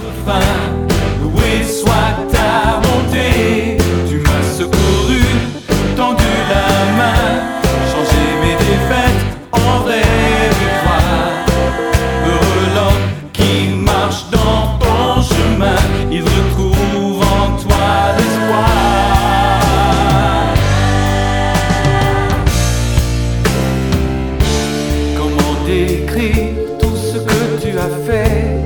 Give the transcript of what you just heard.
Loué soit ta bonté, tu m'as secouru, tendu la main, changé mes défaites en vraie victoire. Heureux l'homme qui marche dans ton chemin, il retrouve en toi l'espoir. Comment décrire tout ce que tu as fait?